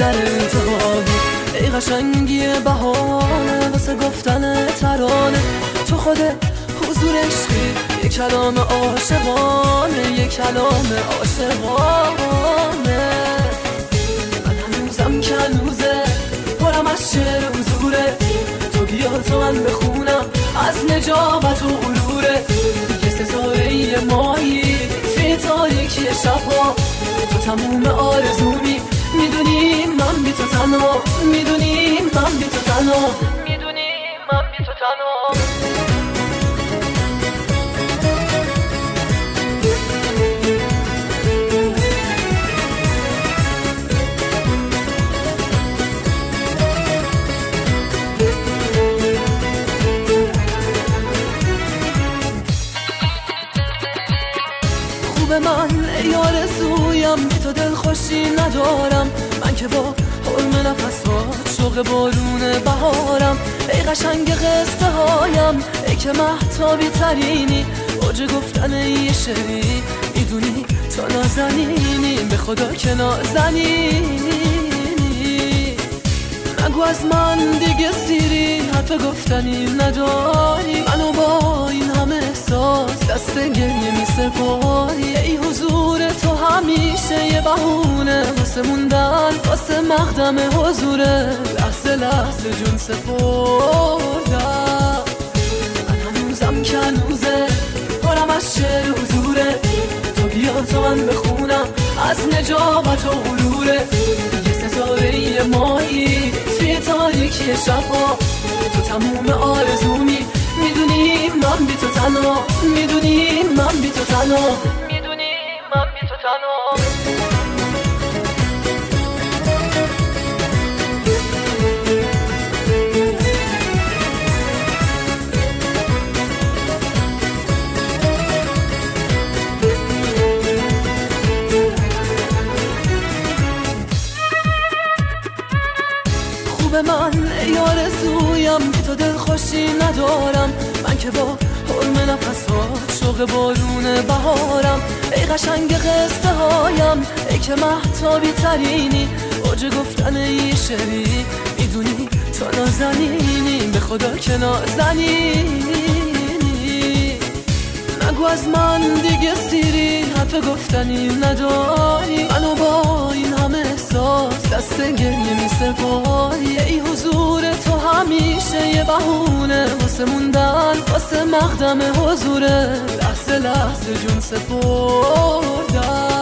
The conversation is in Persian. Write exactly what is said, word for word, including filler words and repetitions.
در انتها بود. ای قشنگی بهانه واسه گفتن ترانه، تو خود حضور عشقی، یک کلام عاشقانه، یک کلام عاشقانه. من هنوزم که هنوزه پرم از شعر و حضوره، تو بیا تو من بخونم از نجابت و غروره. یه ستاره ماهی توی تاریکی شبها، تو تموم آرزومی، میدونی من بی تو تنها، میدونی من بی تو تنها، میدونی من بی تو تنها. به من ای آرزویم، بی تو دل خوشی ندارم. من که با حرم نفسات شوق بارون بهارم. ای قشنگ قصه هایم، ای که مهتابی ترینی، اوج گفتن یه شعری، میدونی تو نازنینی، به خدا که نازنینی. نگو از من دیگه سیری، حرف گفتنی نداری، منو با این همه احساس دست گریه می سپاری. ای حضور تو همیشه یه بهونه واسه موندن، واسه مقدم حضوره، لحظه لحظه جون سپردم. من هنوزم که هنوزه پرم از شعر حضوره، تو بیا تو من بخونم از نجابت و غروره. یه ستاره ماهی توی تاریکی شبها، تو تموم آرزومی، میدونی من بی تو تنها، میدونی من بی تو تنها، میدونی من بی تو تنها. خوب من ای آرزویم، بی تو دل خوشی ندارم. من که با حرم نفسات شوق بارون بهارم. ای قشنگ قصه هایم، ای که مهتابی ترینی، اوج گفتن یه شعری، میدونی تو نازنینی، به خدا که نازنینی. نگو از من دیگه سیری، حرف گفتنی نداری، منو با این همه احساس دست گریه می سپاری. ای حضور تو همیشه یه بهونه واسه موندن، واسه مقدم حضوره، لحظه لحظه جون سپردم.